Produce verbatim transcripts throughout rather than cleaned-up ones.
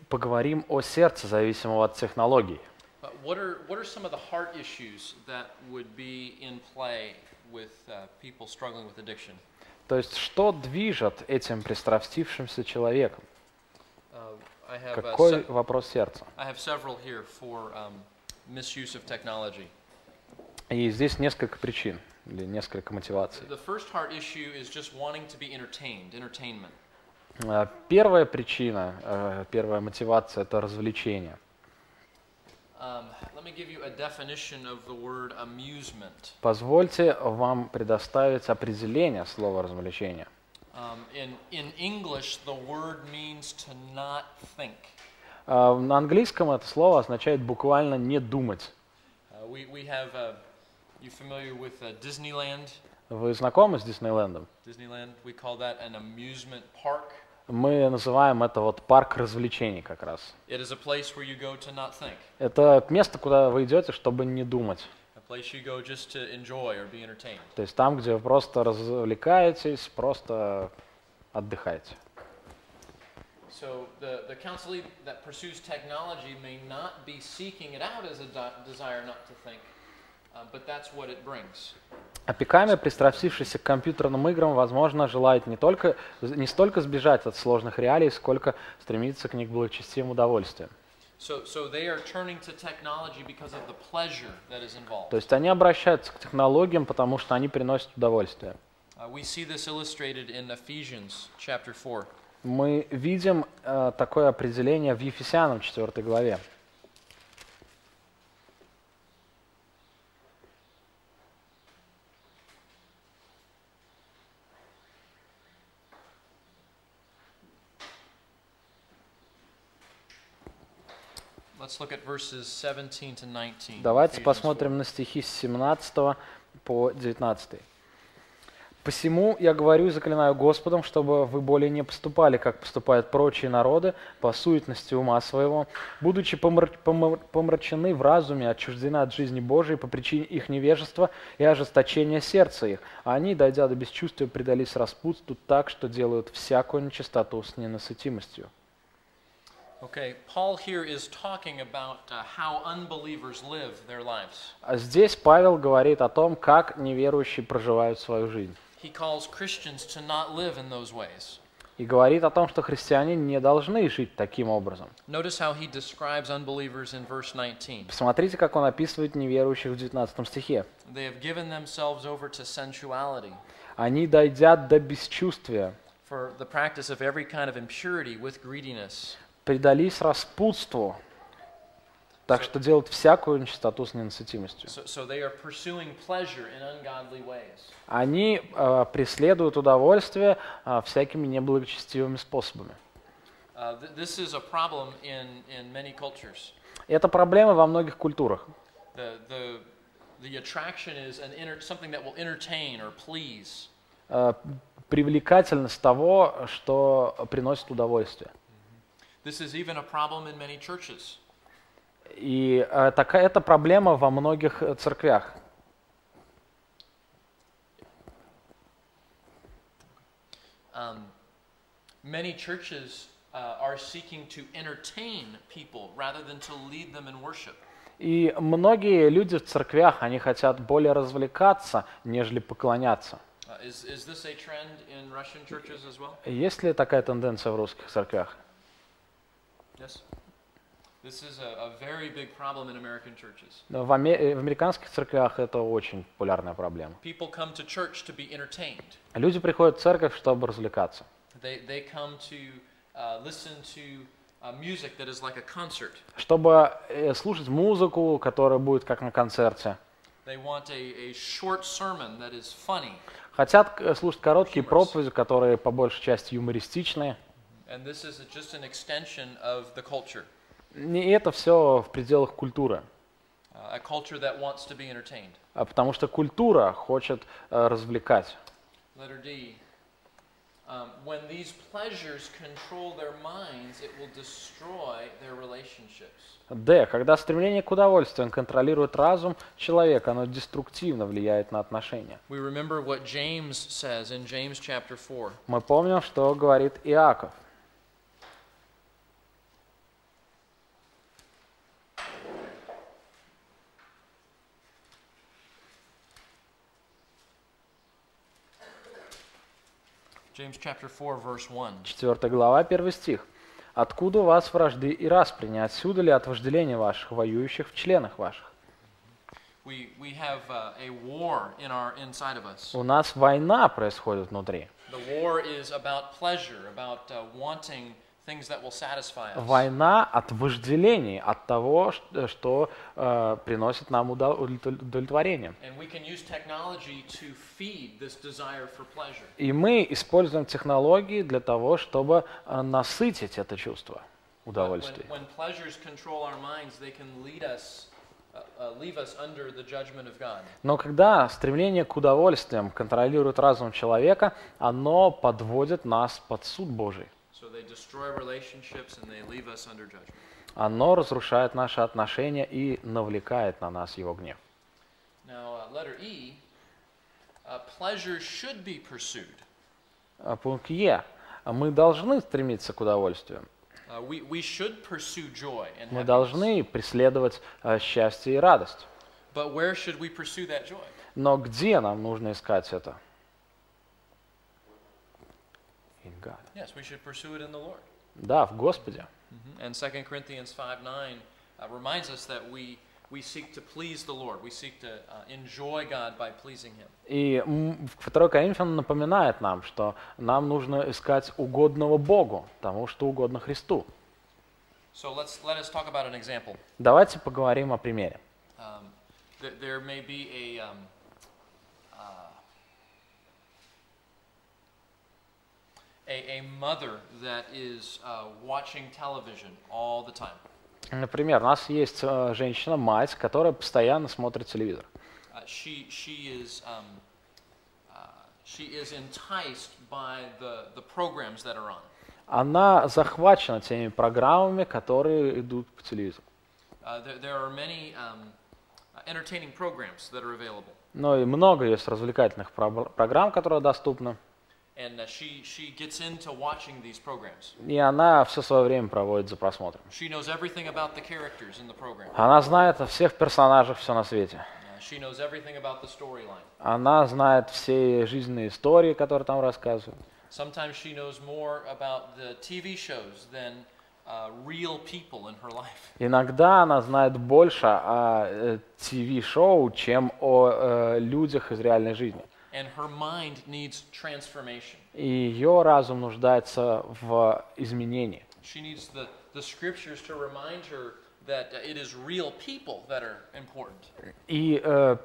поговорим о сердце, зависимом от технологий. What are what are some of the heart issues that would be in play with uh, people struggling with addiction? То есть, что движет этим пристрастившимся человеком? Uh, I have, uh, Какой se- вопрос сердца? I have several here for um, misuse of technology. И здесь несколько причин или несколько мотиваций. The first heart issue is just wanting to be entertained, entertainment. Э, Первая причина, э, первая мотивация – это развлечение. Um, let me give you a definition of the word amusement. Позвольте вам предоставить определение слова развлечение. Um, in, in English, the word means to not think. Э, На английском это слово означает буквально не думать. Uh, we, we have, uh, you familiar with uh, Disneyland? Вы знакомы с Диснейлендом? Disneyland, we call that an amusement park. Мы называем это вот парк развлечений как раз. It is a place where you go to not think, Это место, куда вы идете, чтобы не думать. a place you go just to enjoy or be entertained. То есть там, где вы просто развлекаетесь, просто отдыхаете. So the, the counselee that pursues technology may not be seeking it out as a de- desire not to think, uh, but that's what it brings. Опекаемый, пристрастившийся к компьютерным играм, возможно, желает не, только, не столько сбежать от сложных реалий, сколько стремится к них благочестивым удовольствиям. So, so they are turning to technology because of the pleasure that is involved. То есть они обращаются к технологиям, потому что они приносят удовольствие. Uh, we see this illustrated in Ephesians chapter four. Мы видим э, такое определение в Ефесянам четвёртой главе. Let's look at verses seventeen to nineteen. Давайте Ephesians посмотрим на стихи с семнадцатого по девятнадцатый. «Посему я говорю и заклинаю Господом, чтобы вы более не поступали, как поступают прочие народы, по суетности ума своего, будучи помр- помр- помрачены в разуме, отчуждены от жизни Божией по причине их невежества и ожесточения сердца их. А они, дойдя до бесчувствия, предались распутству так, что делают всякую нечистоту с ненасытимостью». Okay, Paul here is talking about uh, how unbelievers live their lives. А здесь Павел говорит о том, как неверующие проживают свою жизнь. He calls Christians to not live in those ways. И говорит о том, что христиане не должны жить таким образом. Notice how he describes unbelievers in verse nineteen. Посмотрите, как он описывает неверующих в девятнадцатом стихе. They have given themselves over to sensuality, Они, дойдя до бесчувствия, for the practice of every kind of impurity with greediness. предались распутству, так что делают всякую нечистоту с ненасытимостью. So, so they are pursuing pleasure in ungodly ways. Они э, преследуют удовольствие э, всякими неблагочестивыми способами. Uh, th- this is a problem in, in many cultures. Это проблема во многих культурах. The, the, the attraction is an enter- something that will entertain or please. Э, привлекательность того, что приносит удовольствие. This is even a problem in many churches. И э, такая это проблема во многих э, церквях. Um, many churches uh, are seeking to entertain people rather than to lead them in worship. И многие люди в церквях, они хотят более развлекаться, нежели поклоняться. Uh, is, is this a trend in Russian churches as well? Есть ли такая тенденция в русских церквях? Yes. This is a, a very big problem in American churches. В, аме- в американских церквях это очень популярная проблема. People come to church to be entertained. Люди приходят в церковь, чтобы развлекаться. They, they come to uh, listen to uh, music that is like a concert. Чтобы э, слушать музыку, которая будет как на концерте. They want a, a short sermon that is funny. Хотят э, слушать короткие Humorous. проповеди, которые по большей части юмористичные. And this is just an extension of the culture. И это все в пределах культуры. Uh, a culture that wants to be entertained. А Потому что культура хочет э, развлекать. Letter D. Um, when these pleasures control their minds, it will destroy their relationships. Д. Когда стремление к удовольствию контролирует разум человека, оно деструктивно влияет на отношения. We remember what James says in James chapter four. Мы помним, что говорит Иаков. James chapter four, verse one. четвёртая глава, первый стих. «Откуда у вас вражды и распри? Не отсюда ли от вожделения ваших, воюющих в членах ваших?» We, we have uh, a war in our inside of us. У нас война происходит внутри. The war is about pleasure, about uh, wanting things that will satisfy us. Война от вожделений, от того, ш- что э, приносит нам удов- удовлетворение. And we can use technology to feed this desire for pleasure. И мы используем технологии для того, чтобы э, насытить это чувство But удовольствия. When, when pleasures control our minds, they can lead us, uh, uh, leave us under the judgment of God. Но когда стремление к удовольствиям контролирует разум человека, оно подводит нас под суд Божий. So they destroy relationships and they leave us under judgment. Оно разрушает наши отношения и навлекает на нас его гнев. Now, uh, letter E, uh, pleasure should be pursued. А Пункт Е. Мы должны стремиться к удовольствию. Uh, we, we should pursue joy and Мы happiness. должны преследовать э, счастье и радость. But where should we pursue that joy? Но где нам нужно искать это? In God. Yes, we should pursue it in the Lord. Да, в Господе. And Second Corinthians five nine uh, reminds us that we, we seek to please the Lord. We seek to uh, enjoy God by pleasing Him. И м, второй Коринфянам напоминает нам, что нам нужно искать угодного Богу, тому, что угодно Христу. So let's, let us talk about an example. Давайте поговорим о примере. Um, th- there may be a, um, uh, a, a mother that is uh, watching television all the time. Например, у нас есть э, женщина-мать, которая постоянно смотрит телевизор. Uh, she, she, is, um, uh, she is enticed by the, the programs that are on. Она захвачена теми программами, которые идут по телевизору. Uh, there, there are many um, uh, entertaining programs that are available. Но и много есть развлекательных про- программ, которые доступны. And uh, she, she gets into watching these programs. И она все свое время проводит за просмотром. She knows everything about the characters in the program. Она знает о всех персонажах, все на свете. Uh, she knows everything about the storyline. Она знает все жизненные истории, которые там рассказывают. Sometimes she knows more about the T V shows than uh, real people in her life. Иногда она знает больше о э, ти ви-шоу, чем о э, людях из реальной жизни. And her mind needs transformation. И ее разум нуждается в изменении. She needs the, the scriptures to remind her that uh, it is real people that are important. И э,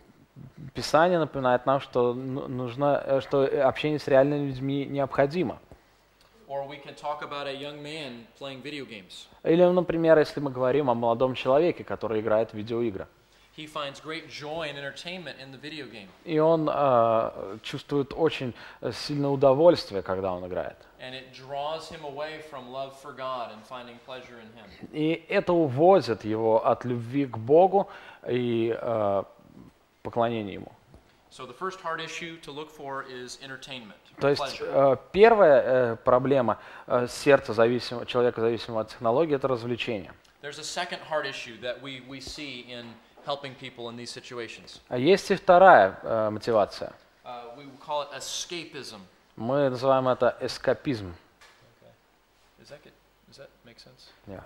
Писание напоминает нам, что ну- нужно, э, что общение с реальными людьми необходимо. Or we can talk about a young man playing video games. Или, например, если мы говорим о молодом человеке, который играет в видеоигры. He finds great joy and entertainment in the video game. И он э, чувствует очень э, сильное удовольствие, когда он играет. And it draws him away from love for God and finding pleasure in Him. И это уводит его от любви к Богу и э, поклонения Ему. So the first hard issue to look for is entertainment, То есть pleasure. э, первая э, проблема э, сердца зависимого, человека, зависимого от технологий, это развлечение. There's a second hard issue that we, we see in helping people in these situations. А есть и вторая э, мотивация. Uh, we would call it escapism. Мы называем это эскапизм. Okay. Is that good? Does that make sense? Yeah.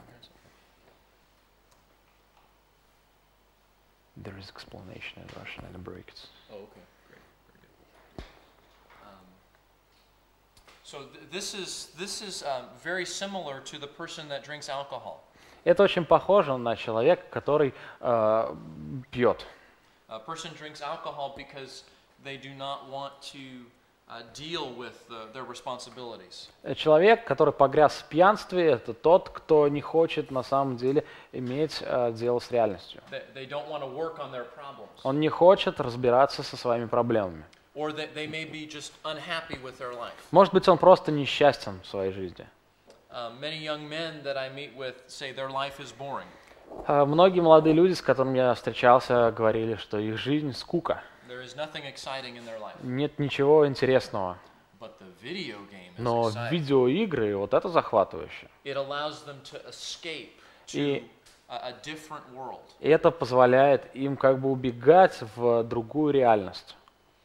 There is explanation in Russian and breaks. Oh, okay, great, very good. Um, so th- this is this is um, very similar to the person that drinks alcohol. Это очень похоже на человека, который э, пьет. A person drinks alcohol because they do not want to uh, deal with the, their responsibilities. Человек, который погряз в пьянстве, это тот, кто не хочет на самом деле иметь э, дело с реальностью. They, they don't want to work on their problems. Он не хочет разбираться со своими проблемами. Or that they may be just unhappy with their life. Может быть, он просто несчастен в своей жизни. Uh, many young men that I meet with say their life is boring. Э, Многие молодые люди, с которыми я встречался, говорили, что их жизнь скука. There is nothing exciting in their life. Нет ничего интересного. But the video game is Но exciting. видеоигры, вот это захватывающе. It allows them to escape to И- a, a different world. И это позволяет им как бы убегать в другую реальность. Uh,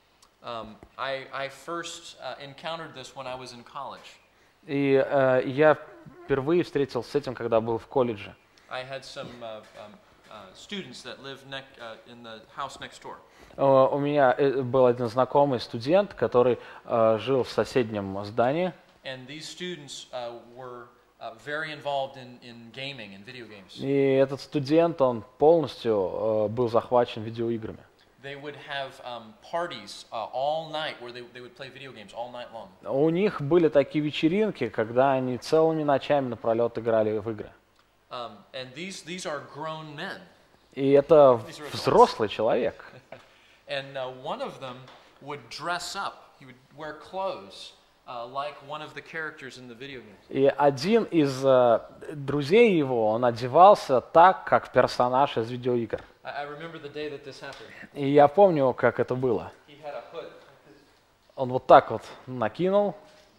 Um, I, I first uh, encountered this when I was in college. И э, я впервые встретился с этим, когда был в колледже. I had some uh, um, uh, students that lived nec- uh, in the house next door. Э, у меня э, был один знакомый студент, который э, жил в соседнем здании. And these students uh, were uh, very involved in, in gaming and video games. И этот студент, он полностью э, был захвачен видеоиграми. They would have um, parties uh, all night where they, they would play video games all night long. У них были такие вечеринки, когда они целыми ночами напролет играли в игры. Um, and these, these are grown men. И это взрослый человек. And uh, one of them would dress up. He would wear clothes uh, like one of the characters in the video games. И один из э, друзей его, он одевался так, как персонаж из видеоигр. I, I remember the day that this happened. И я помню, как это было. He had a hood. Он вот так вот накинул,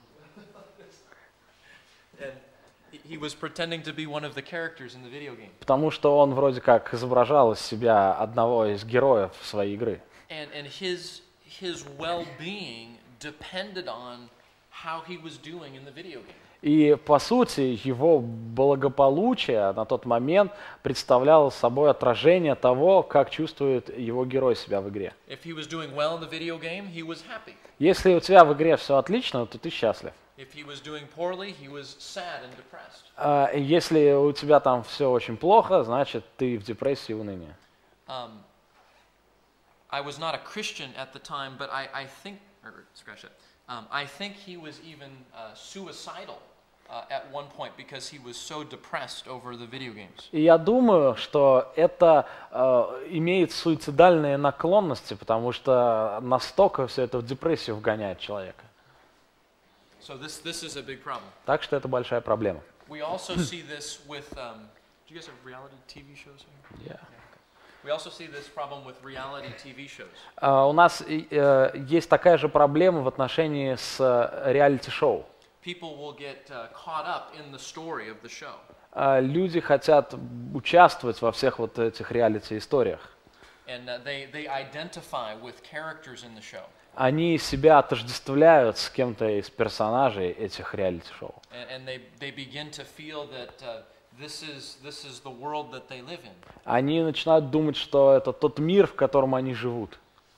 And he- he was pretending to be one of the characters in the video game. потому что он вроде как изображал из себя одного из героев своей игры. And, and his, his well-being depended on how he was doing in the video game. И, по сути, его благополучие на тот момент представляло собой отражение того, как чувствует его герой себя в игре. If he was doing well in the video game, he was happy. Если у тебя в игре все отлично, то ты счастлив. If he was doing poorly, he was sad and depressed. А если у тебя там все очень плохо, значит, ты в депрессии и унынии. Um, I was not a Christian at the time, but I, I think, or scratch that. Um, I think he was even uh, suicidal uh, at one point because he was so depressed over the video games. И я думаю, что это э, имеет суицидальные наклонности, потому что настолько все это в депрессию вгоняет человека. So this this is a big problem. Так что это большая проблема. We also see this with. Um, do you guys have reality T V shows here? Yeah. We also see this problem with reality T V shows. А, у нас э, есть такая же проблема в отношении с э, реалити-шоу. People will get uh, caught up in the story of the show. А, люди хотят участвовать во всех вот этих реалити-историях. And uh, they, they identify with characters in the show. Они себя отождествляют с кем-то из персонажей этих реалити-шоу. And, and they, they begin to feel that uh, this is, this is the world that they live in. Они начинают думать, что это тот мир, в котором они живут.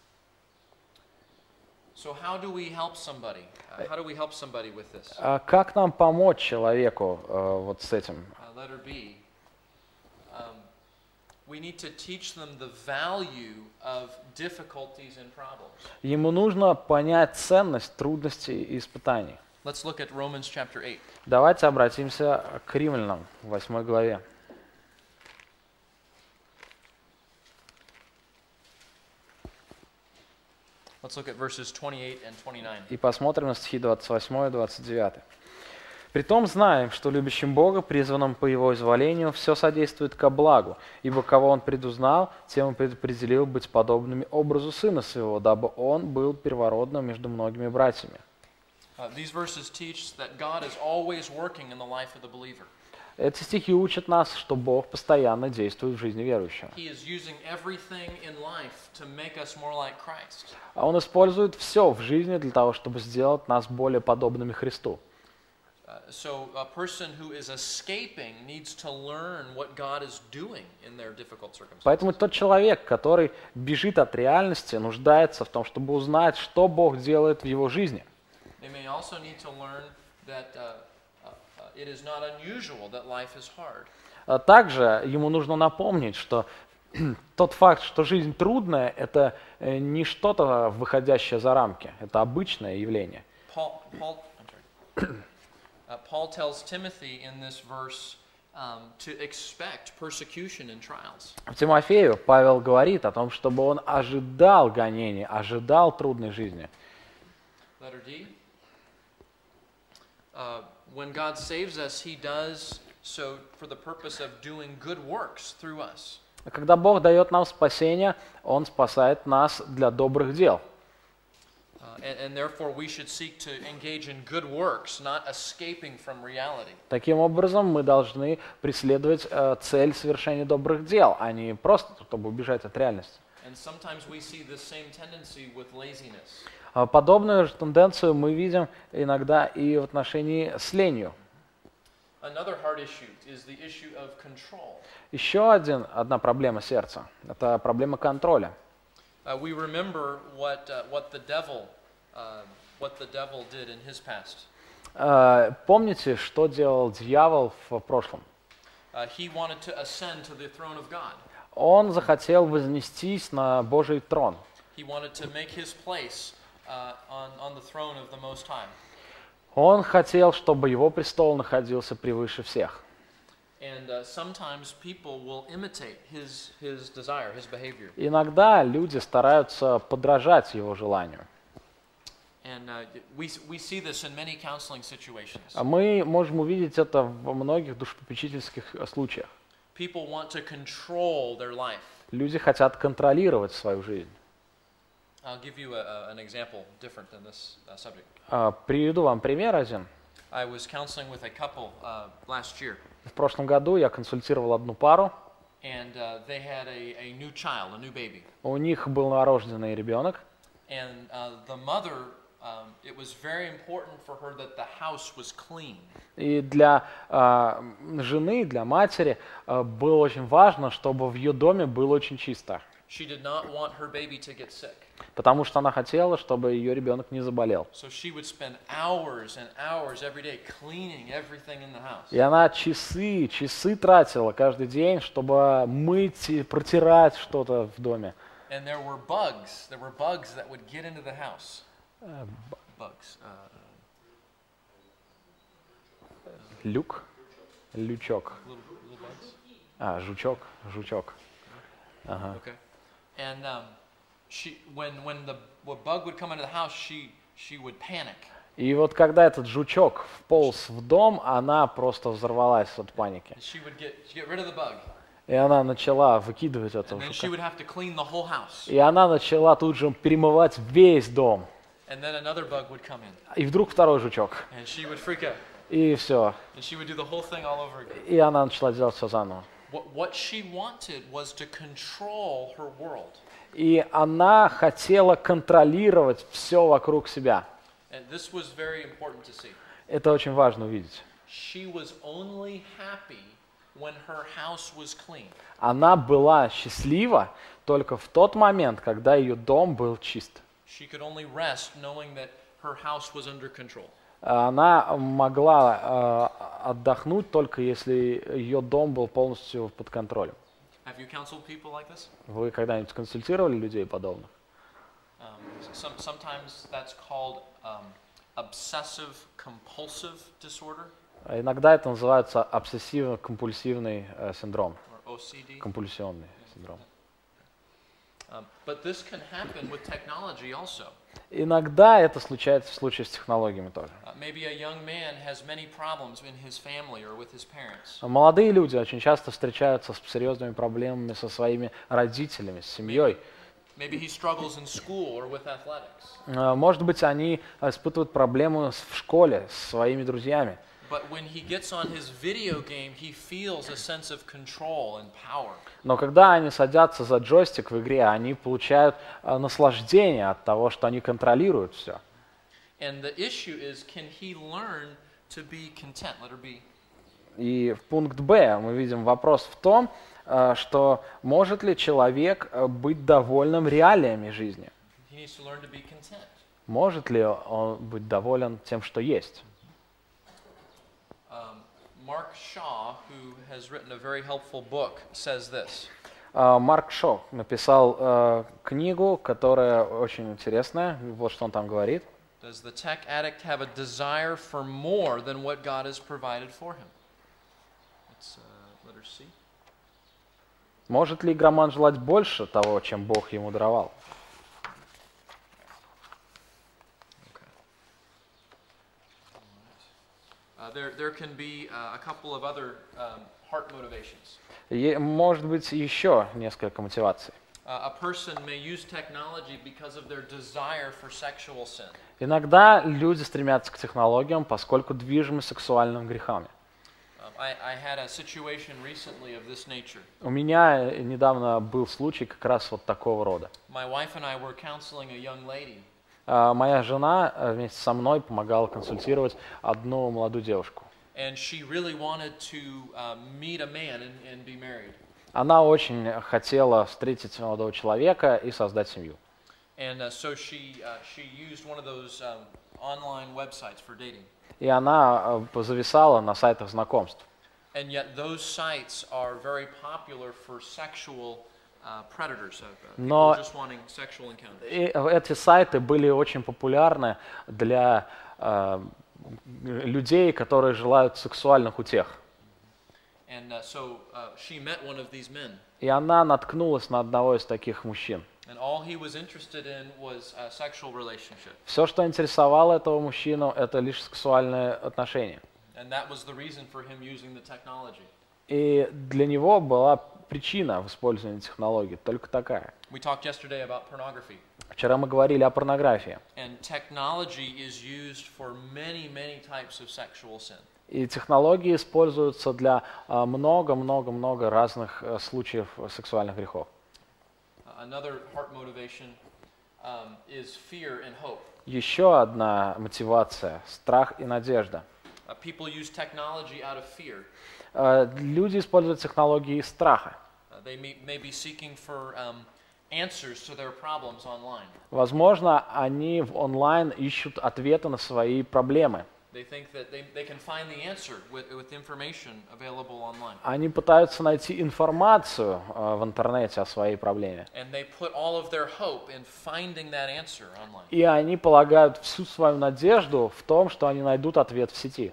So how do we help somebody? Uh, how do we help somebody with this? А как нам помочь человеку э, вот с этим? Uh, letter B. Um, we need to teach them the value of difficulties and problems. Ему нужно понять ценность трудностей и испытаний. Let's look at Romans chapter eight. Давайте обратимся к Римлянам, восьмой главе. Let's look at verses twenty-eight and twenty-nine. И посмотрим на стихи двадцать восьмой и двадцать девятый. «Притом знаем, что любящим Бога, призванным по Его изволению, все содействует ко благу, ибо кого Он предузнал, тем Он предопределил быть подобными образу Сына Своего, дабы Он был первородным между многими братьями». Uh, these verses teach that God is always working in the life of the believer. Эти стихи учат нас, что Бог постоянно действует в жизни верующего. He is using everything in life to make us more like Christ. А Он использует все в жизни для того, чтобы сделать нас более подобными Христу. Uh, so a person who is escaping needs to learn what God is doing in their difficult circumstances. Поэтому тот человек, который бежит от реальности, нуждается в том, чтобы узнать, что Бог делает в его жизни. They may also need to learn that uh, uh, uh, it is not unusual that life is hard. А также ему нужно напомнить, что тот факт, что жизнь трудная, это э, не что-то выходящее за рамки, это обычное явление. Paul, Paul, I'm sorry. Uh, Paul tells Timothy in this verse um, to expect persecution and trials. В Тимофею Павел говорит о том, чтобы он ожидал гонений, ожидал трудной жизни. Letter D. Uh, when God saves us, He does so for the purpose of doing good works through us. Когда Бог дает нам спасение, Он спасает нас для добрых дел. Uh, and, and therefore, we should seek to engage in good works, not escaping from reality. Таким образом, мы должны преследовать э, цель совершения добрых дел, а не просто, чтобы убежать от реальности. And sometimes we see the same tendency with laziness. А подобную же тенденцию мы видим иногда и в отношении с ленью. Another hard issue is the issue of control. Еще один, одна проблема сердца – это проблема контроля. Uh, we remember what uh, what the devil uh, what the devil did in his past. Э, Помните, что делал дьявол в прошлом? Uh, he wanted to ascend to the throne of God. Он захотел вознестись на Божий трон. He wanted to make his place uh, on on the throne of the Most High. Он хотел, чтобы его престол находился превыше всех. And uh, sometimes people will imitate his his desire, his behavior. Иногда люди стараются подражать его желанию. And uh, we we see this in many counseling situations. А мы можем увидеть это во многих душепопечительских э, случаях. People want to control their life. Люди хотят контролировать свою жизнь. I'll give you a, a, an example different than this uh, subject. А, Приведу вам пример один. I was counseling with a couple uh, last year, В прошлом году я консультировал одну пару. and uh, they had a, a new child, a new baby. У них был новорожденный ребенок. And uh, the mother, um, it was very important for her that the house was clean. И для а, жены, для матери а, было очень важно, чтобы в ее доме было очень чисто. She did not want her baby to get sick. Потому что она хотела, чтобы ее ребенок не заболел. So she would spend hours and hours every day cleaning everything in the house. И она часы, часы тратила каждый день, чтобы мыть и протирать что-то в доме. And there were bugs. There were bugs that would get into the house. Bugs. Uh, Люк? Лючок. little, little bugs. А, жучок, жучок. Ага. Okay. And um, she, when when the when bug would come into the house, she she would panic. И вот когда этот жучок вполз в дом, она просто взорвалась от паники. She would get she get rid of the bug, И она начала выкидывать and этого then she жука. would have to clean the whole house. И она начала тут же перемывать весь дом. And then another bug would come in, И вдруг второй жучок. and she would freak out, И все. and she would do the whole thing all over again. И она начала делать все заново. What what she wanted was to control her world, И она хотела контролировать все вокруг себя. and this was very important to see. Это очень важно увидеть. She was only happy when her house was clean. Она была счастлива только в тот момент, когда ее дом был чист. She could only rest knowing that her house was under control. Она могла э, отдохнуть только если ее дом был полностью под контролем. Have you counseled people like this? Вы когда-нибудь консультировали людей подобных? Um, some, sometimes that's called um, obsessive compulsive disorder, Иногда это называется обсессивно-компульсивный э, синдром, or O C D. компульсионный синдром. Um, but this can happen with technology also. Иногда это случается в случае с технологиями тоже. Uh, maybe a young man has many problems in his family or with his parents. Молодые люди очень часто встречаются с серьезными проблемами со своими родителями, с семьей. Maybe he struggles in school or with athletics. Э, Может быть, они испытывают проблемы с- в школе с своими друзьями. But when he gets on his video game, he feels a sense of control and power. Но когда они садятся за джойстик в игре, они получают э, наслаждение от того, что они контролируют все. And the issue is, can he learn to be content? Letter B. И в пункт Б мы видим вопрос в том, э, что может ли человек э, быть довольным реалиями жизни? He needs to learn to be content. Может ли он быть доволен тем, что есть? Um, Mark Shaw, who has written a very helpful book, says this. Э, Марк Шо написал э, книгу, которая очень интересная. Вот что он там говорит. Does the tech addict have a desire for more than what God has provided for him? It's uh, letter C. Может ли игроман желать больше того, чем Бог ему даровал? Uh, there, there can be uh, a couple of other um, heart motivations. Е- Может быть, еще несколько мотиваций. Uh, a person may use technology because of their desire for sexual sin. Иногда люди стремятся к технологиям, поскольку движимы сексуальными грехами. Um, I, I had a situation recently of this nature. У меня недавно был случай как раз вот такого рода. My wife and I were counseling a young lady, А, Моя жена э, вместе со мной помогала консультировать одну молодую девушку. And she really wanted to uh, meet a man and, and be married. Она очень хотела встретить молодого человека и создать семью. And uh, so she uh, she used one of those um, online websites for dating. И она э, зависала на сайтах знакомств. And yet those sites are very popular for sexual uh, predators, uh, people Но just wanting sexual encounters. И эти сайты были очень популярны для э, людей, которые желают сексуальных утех. And uh, so uh, she met one of these men. И она наткнулась на одного из таких мужчин. And all he was interested in was a sexual relationship. Все, что интересовало этого мужчину, это лишь сексуальные отношения. And that was the reason for him using the technology. И для него была причина в использовании технологий только такая. We talked yesterday about pornography. Вчера мы говорили о порнографии. And technology is used for many, many types of sexual sin. И технологии используются для много-много-много разных э, случаев сексуальных грехов. Uh, Another heart motivation um, is fear and hope. Еще одна мотивация – страх и надежда. Uh, people use technology out of fear. Э, Люди используют технологии из страха. Uh, they may, may be seeking for um, answers to their problems online. Возможно, они в онлайн ищут ответы на свои проблемы. They think that they, they can find the answer with, with information available online. Они пытаются найти информацию э, в интернете о своей проблеме. And they put all of their hope in finding that answer online. И они полагают всю свою надежду в том, что они найдут ответ в сети.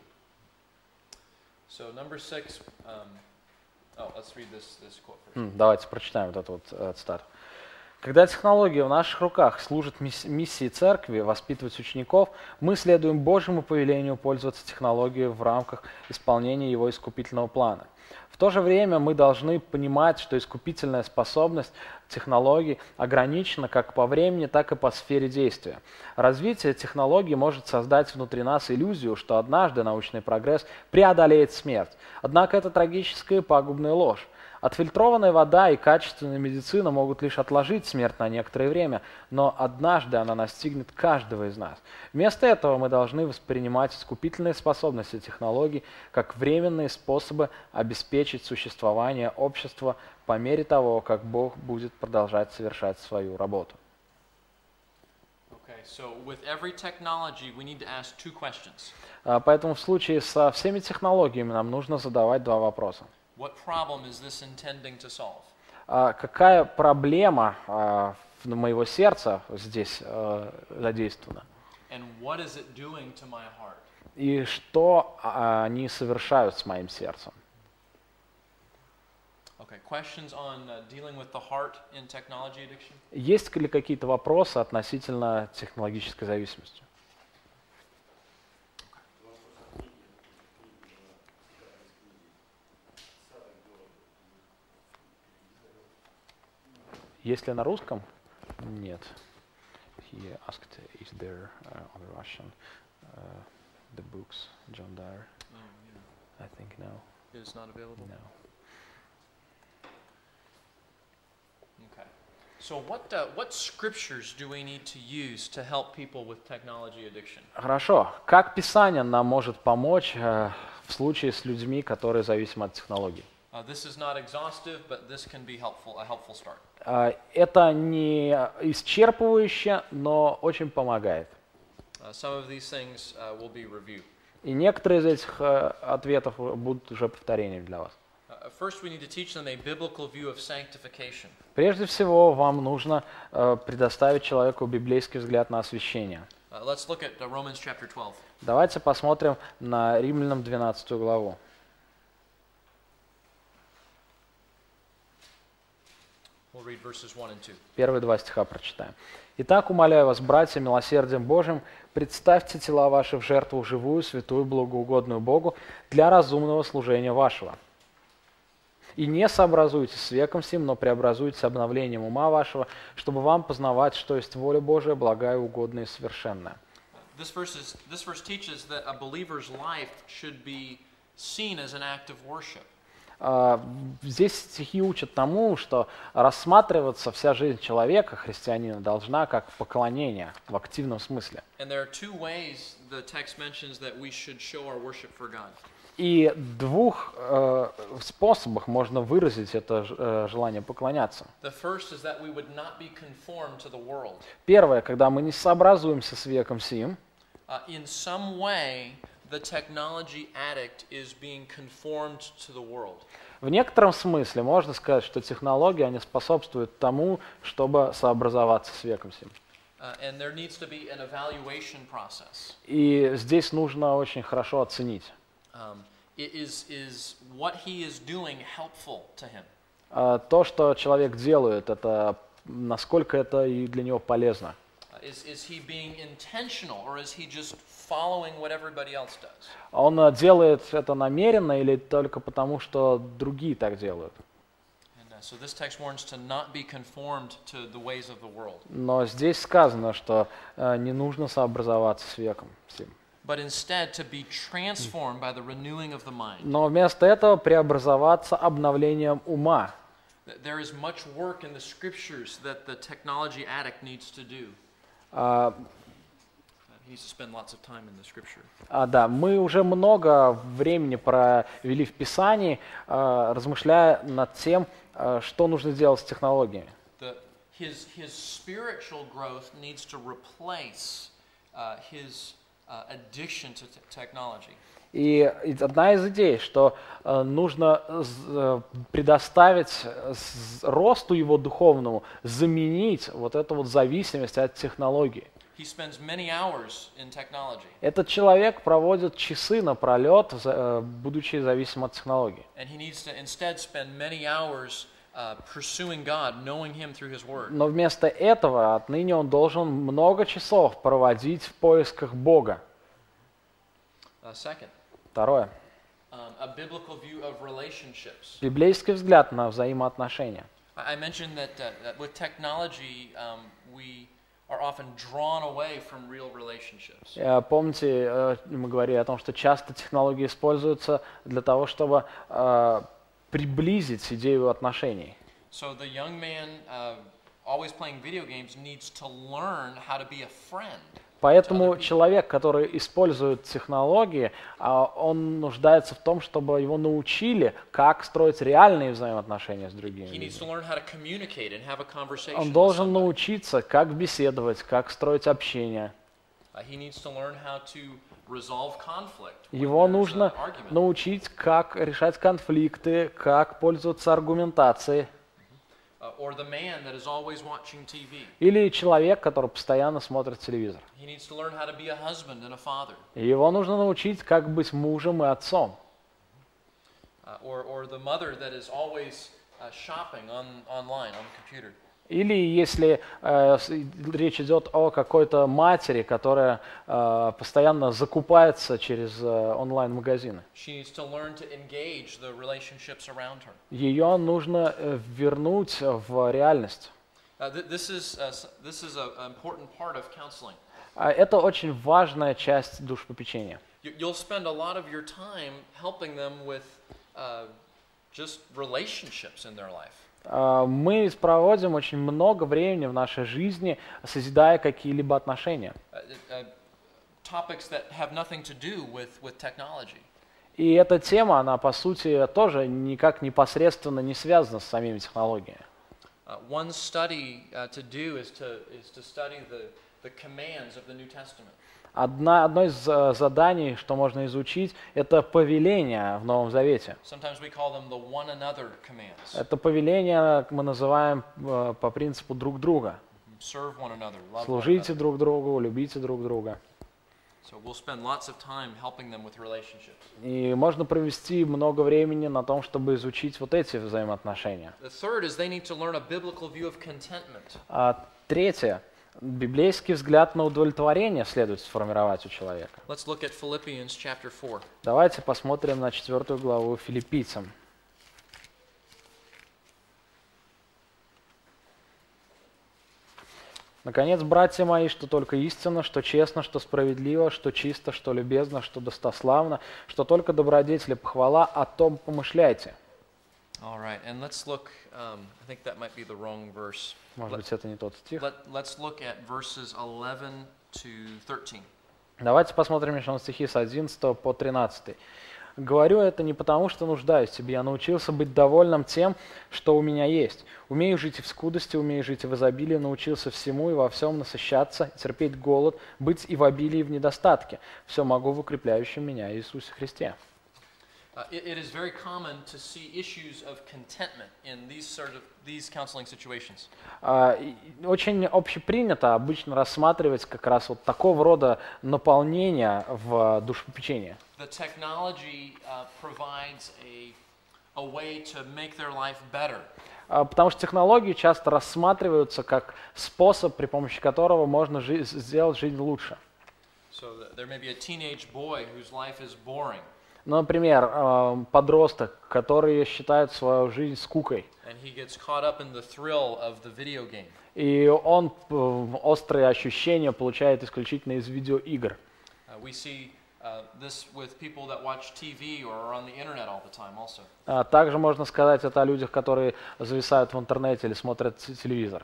So number six, um, oh, let's read this, this quote first. М, Давайте прочитаем вот эту вот э, цитату. Когда технологии в наших руках служат мисс- миссии церкви воспитывать учеников, мы следуем Божьему повелению пользоваться технологией в рамках исполнения его искупительного плана. В то же время мы должны понимать, что искупительная способность технологий ограничена как по времени, так и по сфере действия. Развитие технологий может создать внутри нас иллюзию, что однажды научный прогресс преодолеет смерть. Однако это трагическая и пагубная ложь. Отфильтрованная вода и качественная медицина могут лишь отложить смерть на некоторое время, но однажды она настигнет каждого из нас. Вместо этого мы должны воспринимать искупительные способности технологий как временные способы обеспечить существование общества по мере того, как Бог будет продолжать совершать свою работу. Okay, so with every technology, we need to ask two questions. А, Поэтому в случае со всеми технологиями нам нужно задавать два вопроса. What problem is this intending to solve? А Какая проблема а, в- моего сердца здесь а, задействована? And what is it doing to my heart? И что а, они совершают с моим сердцем? Okay, questions on uh, dealing with the heart in technology addiction? Есть ли какие-то вопросы относительно технологической зависимости? Есть ли на русском? Нет. He asked, is there uh, on Russian uh, the books, John Dyer? Oh, yeah. I think no. It is not available? No. Okay. So what, uh, what scriptures do we need to use to help people with technology addiction? Хорошо. Как Писание нам может помочь э, в случае с людьми, которые зависимы от технологий? Uh, this is not exhaustive, but this can be helpful, a helpful start. Э, Это не исчерпывающе, но очень помогает. Uh, some of these things uh, will be review. И некоторые из этих э, ответов будут уже повторением для вас. Uh, first, we need to teach them a biblical view of sanctification. Прежде всего, вам нужно э, предоставить человеку библейский взгляд на освящение. Uh, let's look at uh, Romans chapter twelve. Давайте посмотрим на Римлянам двенадцатую главу. We'll read verses one and two. Первые два стиха прочитаем. «Итак, умоляю вас, братья, милосердием Божьим, представьте тела ваши в жертву живую, святую, благоугодную Богу для разумного служения вашего. И не сообразуйтесь с веком сим, но преобразуйтесь обновлением ума вашего, чтобы вам познавать, что есть воля Божия, благая, угодная и совершенная». This verse, is, this verse teaches that a believer's life should be seen as an act of worship. А, Здесь стихи учат тому, что рассматриваться вся жизнь человека, христианина, должна как поклонение в активном смысле. And there are two ways the text mentions that we should show our worship for God. И двух э, способах можно выразить это ж- э, желание поклоняться. The first is that we would not be conformed to the world. Первое, когда мы не сообразуемся с веком сим, Uh, in some way, the technology addict is being conformed to the world. в некотором смысле можно сказать, что технологии они способствуют тому, чтобы сообразоваться с веком сим. Uh, and there needs to be an evaluation process. И здесь нужно очень хорошо оценить, Um, i- is, is what he is doing helpful to him? э, то, что человек делает, это насколько это и для него полезно. Uh, is, is he being intentional, or is he just following what everybody else does? Он э, делает это намеренно или только потому, что другие так делают. And uh, so this text warns to not be conformed to the ways of the world, Но здесь сказано, что э, не нужно сообразоваться с веком сим. but instead to be transformed by the renewing of the mind. Но вместо этого преобразоваться обновлением ума. Th- There is much work in the scriptures that the technology addict needs to do. А, Uh, He needs to spend lots of time in the scripture. а, да, мы уже много времени провели в Писании, а, размышляя над тем, а, что нужно делать с технологиями. The, his, his spiritual growth needs to replace uh, his uh, addiction to t- technology. И и одна из идей, что э, нужно з- э, предоставить э, с- росту его духовному, заменить вот эту вот зависимость от технологий. He spends many hours in technology, Этот человек проводит часы напролет, за- э, будучи зависим от технологий. and he needs to instead spend many hours uh, pursuing God, knowing Him through His Word. Но вместо этого отныне он должен много часов проводить в поисках Бога. Uh, second, Второе. um, a biblical view of relationships. Библейский взгляд на взаимоотношения. I I mentioned that, uh, that with technology, um, we are often drawn away from real relationships. Э, Помните, э, мы говорили о том, что часто технологии используются для того, чтобы э, приблизить идею отношений. So the young man uh, always playing video games needs to learn how to be a friend. Поэтому человек, который использует технологии, а, он нуждается в том, чтобы его научили, как строить реальные взаимоотношения с другими He needs to людьми. learn how to communicate and have a conversation. Он with должен somebody. научиться, как беседовать, как строить общение. Uh, he needs to learn how to resolve conflict. when Его there's нужно an argument. научить, как решать конфликты, как пользоваться аргументацией. Uh, or the man that is always watching T V. Или человек, который постоянно смотрит телевизор. He needs to learn how to be a husband and a father. Его нужно научить, как быть мужем и отцом. Uh, or, or the mother that is always uh, shopping on, online, on the computer. Или если э, с- речь идет о какой-то матери, которая э, постоянно закупается через э, онлайн-магазины. She needs to learn to engage the relationships around her. Ее нужно э, вернуть в реальность. Uh, th- this is, uh, s- this is a- an important part of counseling. А это очень важная часть душепопечения. You, you'll spend a lot of your time helping them with uh, just relationships in their life. А, Мы проводим очень много времени в нашей жизни, созидая какие-либо отношения. Uh, uh, topics that have nothing to do with, with technology. И эта тема, она по сути тоже никак непосредственно не связана с самими технологиями. Uh, one study uh, to do is to, is to study the, the commands of the New Testament. Одна, одно из э, заданий, что можно изучить, это повеление в Новом Завете. Sometimes we call them the one another commands. Это повеление мы называем э, по принципу друг друга. Serve one another, love one Служите another. друг другу, любите друг друга. So we'll spend lots of time helping them with relationships. И можно провести много времени на том, чтобы изучить вот эти взаимоотношения. The third is they need to learn a biblical view of contentment. А третье. Библейский взгляд на удовлетворение следует сформировать у человека. Let's look at Philippians chapter four. Давайте посмотрим на четвертую главу Филиппийцам. Наконец, братья мои, что только истинно, что честно, что справедливо, что чисто, что любезно, что достославно, что только добродетель и похвала, о том помышляйте. All right, and let's look, um, I think that might be the wrong verse. Может Let, быть, это не тот стих. let, let's look at verses eleven to thirteen. Давайте посмотрим еще на стихи с одиннадцатого по тринадцатый. «Говорю это не потому, что нуждаюсь в тебе. Я научился быть довольным тем, что у меня есть. Умею жить и в скудости, умею жить и в изобилии, научился всему и во всем насыщаться, терпеть голод, быть и в обилии, и в недостатке. Все могу в укрепляющем меня Иисусе Христе». Uh, it, it is very common to see issues of contentment in these sort of these counseling situations. А, и Очень общепринято обычно рассматривать как раз вот такого рода наполнение в душепечении. The technology uh, provides a, a way to make their life better. А, Потому что технологии часто рассматриваются как способ, при помощи которого можно жи- сделать жизнь лучше. So that there may be a teenage boy whose life is boring, Ну, например, э, подросток, который считает свою жизнь скукой, and he gets caught up in the thrill of the video game. и он э, острые ощущения получает исключительно из видеоигр. Uh, we see uh, this with people that watch T V or are on the internet all the time also. А Также можно сказать это о людях, которые зависают в интернете или смотрят т- телевизор.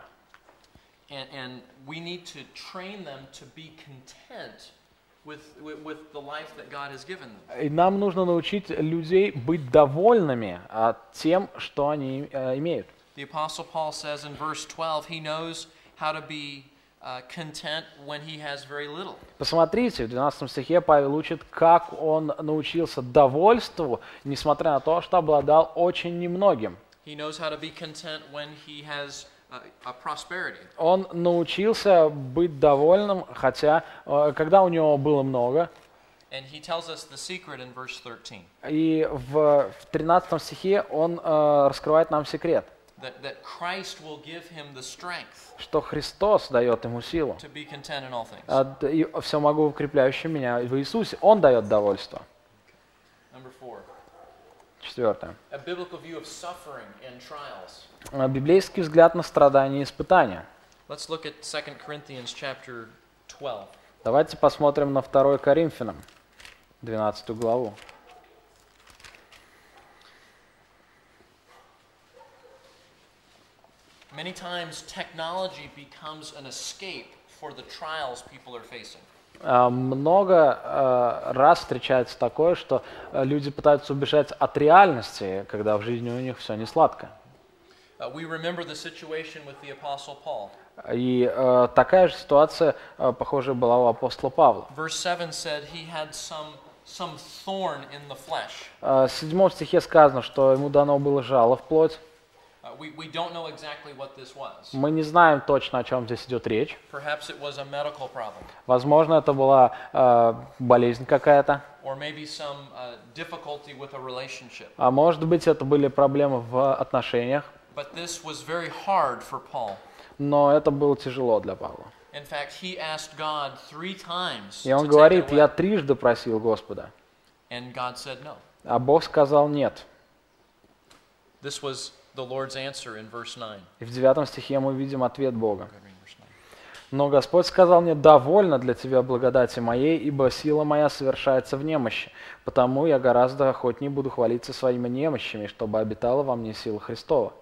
And, and we need to train them to be content with, with, with the life that God has given them. И нам нужно научить людей быть довольными а, тем, что они э, имеют. The Apostle Paul says in verse twelve, he knows how to be uh, content when he has very little. Посмотрите, в двенадцатом стихе Павел учит, как он научился довольству, несмотря на то, что обладал очень немногим. He knows how to be content when he has uh, a prosperity. Он научился быть довольным, хотя э, когда у него было много. And he tells us the secret in verse thirteen. И в тринадцатом стихе он э, раскрывает нам секрет, That, that Christ will give him the strength что Христос дает ему силу. to be content in all things. А, д- И все могу укрепляющий меня в Иисусе. Он дает довольство. Number four, Четвертое. a biblical view of suffering and trials. А, Библейский взгляд на страдания и испытания. Let's look at Second Corinthians chapter twelve. Давайте посмотрим на второе Коринфянам, двенадцатую главу. Many times technology becomes an escape for the trials people are facing. А, Много э, раз встречается такое, что э, люди пытаются убежать от реальности, когда в жизни у них все не сладко. Uh, we remember the situation with the Apostle Paul. И э, такая же ситуация, э, похоже, была у апостола Павла. Verse seven said he had some, some thorn in the flesh. Э, В седьмом стихе сказано, что ему дано было жало в плоть. Uh, we, we don't know exactly what this was. Мы не знаем точно, о чем здесь идет речь. Perhaps it was a medical problem, Возможно, это была э, болезнь какая-то, or maybe some uh, difficulty with a relationship. а может быть, это были проблемы в отношениях, But this was very hard for Paul. но это было тяжело для Павла. In fact, he asked God three times И to он take говорит, it away, я трижды просил Господа, and God said no. а Бог сказал нет. This was the Lord's answer in verse nine. И в девятом стихе мы видим ответ Бога. Go ahead, read verse nine. Но Господь сказал мне, довольно для тебя благодати моей, ибо сила моя совершается в немощи. Потому я гораздо охотнее буду хвалиться своими немощами, чтобы обитала во мне сила Христова.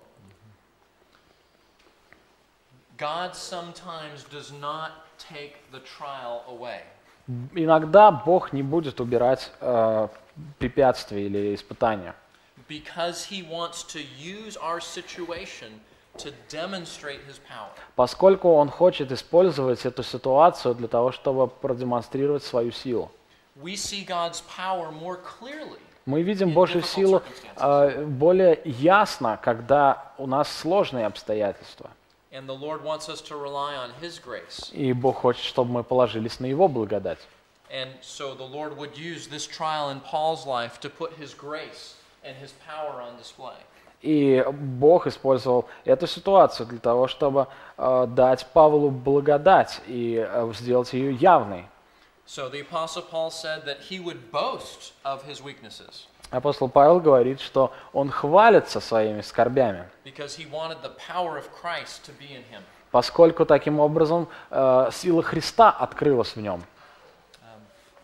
God sometimes does not take the trial away. Иногда Бог не будет убирать э, препятствия или испытания, Because he wants to use our situation to demonstrate his power. поскольку Он хочет использовать эту ситуацию для того, чтобы продемонстрировать свою силу. We see God's power more clearly. Мы видим In Божью difficult силу circumstances. э, более ясно, когда у нас сложные обстоятельства. And the Lord wants us to rely on his grace. И Бог хочет, чтобы мы положились на Его благодать. And so the Lord would use this trial in Paul's life to put his grace and his power on display. И Бог использовал эту ситуацию для того, чтобы э, дать Павлу благодать и э, сделать ее явной. So the Apostle Paul said that he would boast of his weaknesses Апостол Павел говорит, что он хвалится своими скорбями, because he wanted the power of Christ to be in him. поскольку таким образом э, сила Христа открылась в нем.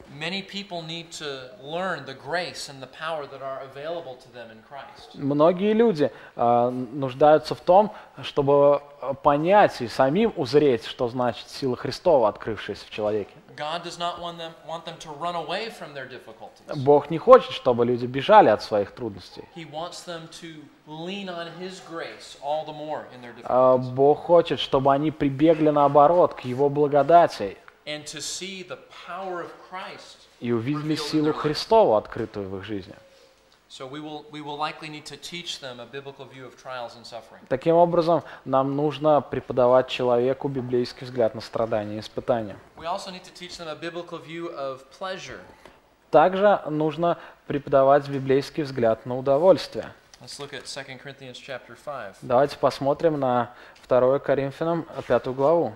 Many people need to learn the grace and the power that are available to them in Christ. Многие люди э, нуждаются в том, чтобы понять и самим узреть, что значит сила Христова, открывшаяся в человеке. God does not want them, want them to run away from their difficulties. Бог не хочет, чтобы люди бежали от своих трудностей. He wants them to lean on His grace all the more in their Э, difficulties. Бог хочет, чтобы они прибегли наоборот к Его благодати And to see the power of Christ. и увидели силу Христову, открытую в их жизни. So we will, we will likely need to teach them a biblical view of trials and suffering. Таким образом, нам нужно преподавать человеку библейский взгляд на страдания и испытания. We also need to teach them a biblical view of pleasure. Также нужно преподавать библейский взгляд на удовольствие. Let's look at Second Corinthians chapter five. Давайте посмотрим на второе Коринфянам, пятую главу.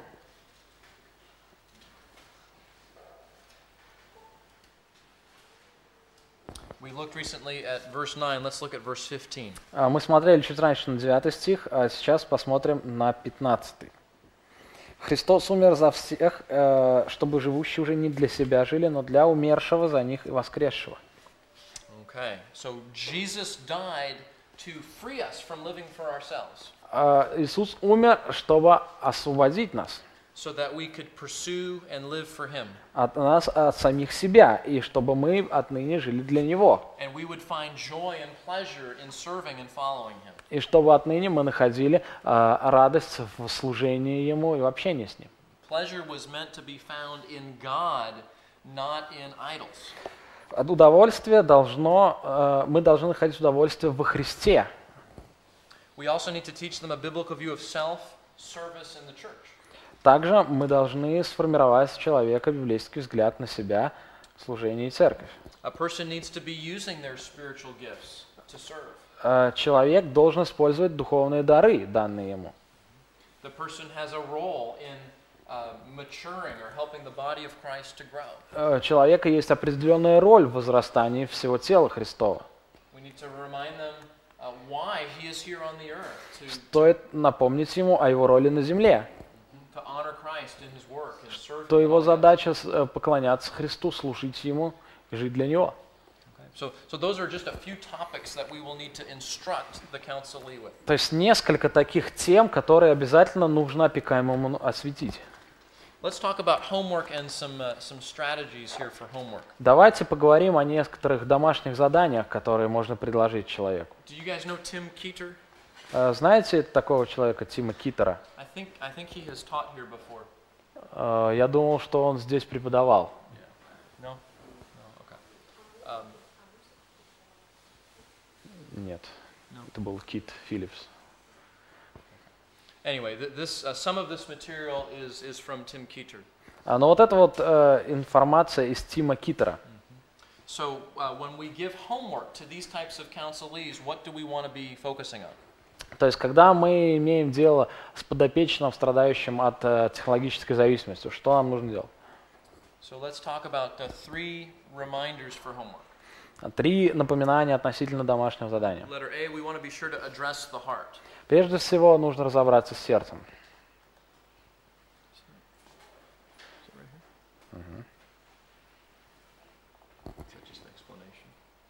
We looked recently at verse nine. Let's look at verse fifteen. А, Мы смотрели чуть раньше на девятый стих, а сейчас посмотрим на пятнадцатый. Христос умер за всех, э, чтобы живущие уже не для себя жили, но для умершего за них и воскресшего. Okay, so Jesus died to free us from living for ourselves, А, Иисус умер, чтобы освободить нас so that we could pursue and live for Him, от нас, от самих себя, и чтобы мы отныне жили для Него, and we would find joy and pleasure in serving and following Him. и чтобы отныне мы находили а, радость в служении Ему и в общении с Ним. Pleasure was meant to be found in God, not in idols. От удовольствия должно, э, мы должны находить удовольствие во Христе. We also need to teach them a biblical view of self, service in the church. Также мы должны сформировать у человека библейский взгляд на себя, служение и церковь. A person needs to be using their spiritual gifts to serve. Э, Человек должен использовать духовные дары, данные ему. The person has a role in uh, maturing or helping the body of Christ to grow. Э, У человека есть определенная роль в возрастании всего тела Христова. We need to remind them uh, why He is here on the earth, to, Стоит напомнить ему о его роли на земле, to honor Christ in His work and serve то Him. его in all that. задача с- э, поклоняться Христу, служить Ему и жить для Него. Okay. So, so those are just a few topics that we will need to instruct the counselee with. То есть несколько таких тем, которые обязательно нужно опекаемому осветить. Let's talk about homework and some uh, some strategies here for homework. Давайте поговорим о некоторых домашних заданиях, которые можно предложить человеку. Do you guys know Tim Keeter? Э, Знаете такого человека, Тима Китера? I think I think he has taught here before. Э, Я думал, что он здесь преподавал. No? No, okay. Um, Нет, No. это был Кит Филлипс. anyway, th- this uh, some of this material is is from Tim Keeter. А, Но вот эта вот э, информация из Тима Китера. So uh, when we give homework to these types of counselees, what do we want to be focusing on? То есть, когда мы имеем дело с подопечным, страдающим от э, психологической зависимости, что нам нужно делать? So let's talk about uh, three reminders for homework. Три напоминания относительно домашнего задания. Letter A, we want to be sure to address the heart. Прежде всего, нужно разобраться с сердцем. Is it right here? Мгм. Is that just an explanation?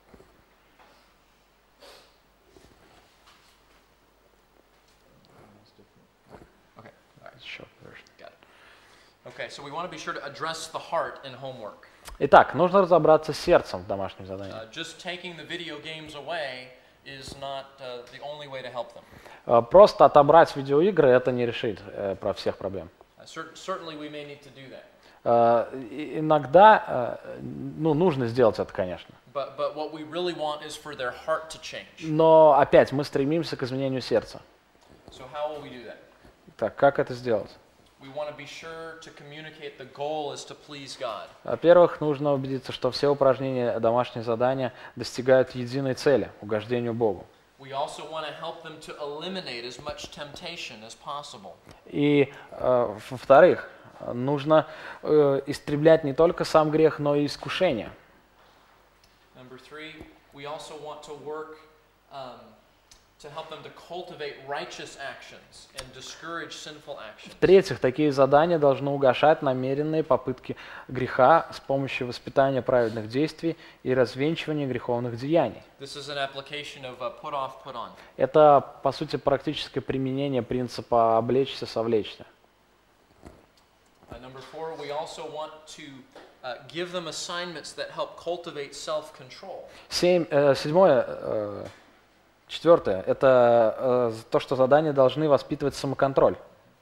That's different. Okay, all right, Short version. got it. Okay, so we want to be sure to address the heart in homework. Итак, нужно разобраться с сердцем в домашнем задании. Uh, just taking the video games away is not uh, the only way to help them. Э, Просто отобрать видеоигры это не решит э, про всех проблем. Uh, cer- certainly, we may need to do that. Э, и- Иногда, э, ну, нужно сделать это, конечно. But, but what we really want is for their heart to change. Но опять мы стремимся к изменению сердца. So how will we do that? Так, как это сделать? We want to be sure to communicate the goal is to please God. Во-первых, нужно убедиться, что все упражнения, домашние задания достигают единой цели – угождению Богу. We also want to help them to eliminate as much temptation as possible. И, э, во-вторых, нужно э, истреблять не только сам грех, но и искушение. Number three, we also want to work um, to help them to cultivate righteous actions and discourage sinful actions. В-третьих, такие задания должны угошать намеренные попытки греха с помощью воспитания праведных действий и развенчивания греховных деяний. This is an application of uh, put off, put on. Это, по сути, практическое применение принципа «облечься, совлечься». Uh, number four, we also want to uh, give them assignments that help cultivate self-control. Семь, э, седьмое, э, четвертое, это э, то, что задания должны воспитывать самоконтроль.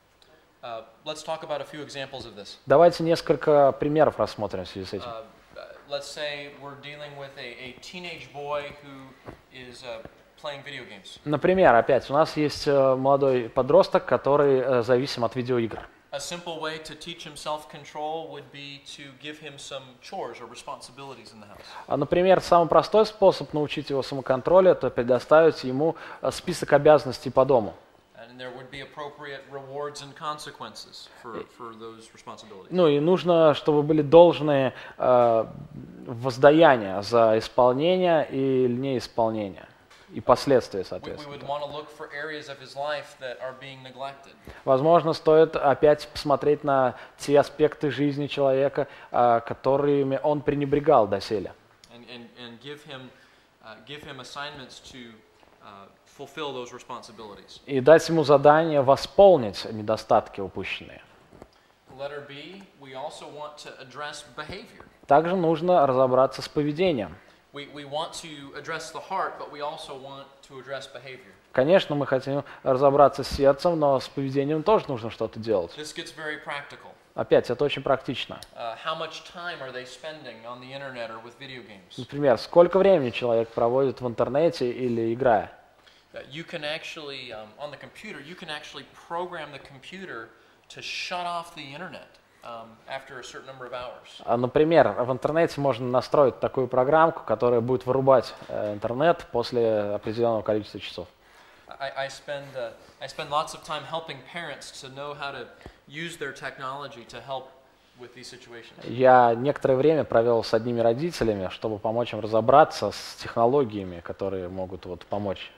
Uh, let's talk about a few examples of this. Давайте несколько примеров рассмотрим в связи с этим. Uh, uh, let's say we're dealing with a, a teenage boy who is uh, playing video games. Например, опять, у нас есть э, молодой подросток, который э, зависим от видеоигр. A simple way to teach him self-control would be to give him some chores or responsibilities in the house. А, Например, самый простой способ научить его самоконтролю – это предоставить ему э, список обязанностей по дому. And there would be appropriate rewards and consequences for, for those responsibilities. Ну и нужно, чтобы были должные э, воздаяния за исполнение и неисполнение, и последствия, We, we соответственно. would want to look for areas of his life that are being neglected. Возможно, стоит опять посмотреть на те аспекты жизни человека, э, которыми он пренебрегал доселе. And, and, and give him, uh, give him assignments to uh, fulfill those responsibilities. И дать ему задание восполнить недостатки упущенные. Letter B, we also want to address behavior. Также нужно разобраться с поведением. We, we want to address the heart, but we also want to address behavior. Конечно, мы хотим разобраться с сердцем, но с поведением тоже нужно что-то делать. This gets very practical. Опять, это очень практично. Uh, how much time are they spending on the internet or with video games? Например, сколько времени человек проводит в интернете или играя? Uh, you can actually, um, on the computer, you can actually program the computer to shut off the internet um, after a certain number of hours. А, Например, в интернете можно настроить такую программку, которая будет вырубать э, интернет после определенного количества часов. I, I spend uh, I spend lots of time helping parents to know how to use their technology to help with these situations. Я некоторое время провел с одними родителями, чтобы помочь им разобраться с технологиями, которые могут вот, помочь.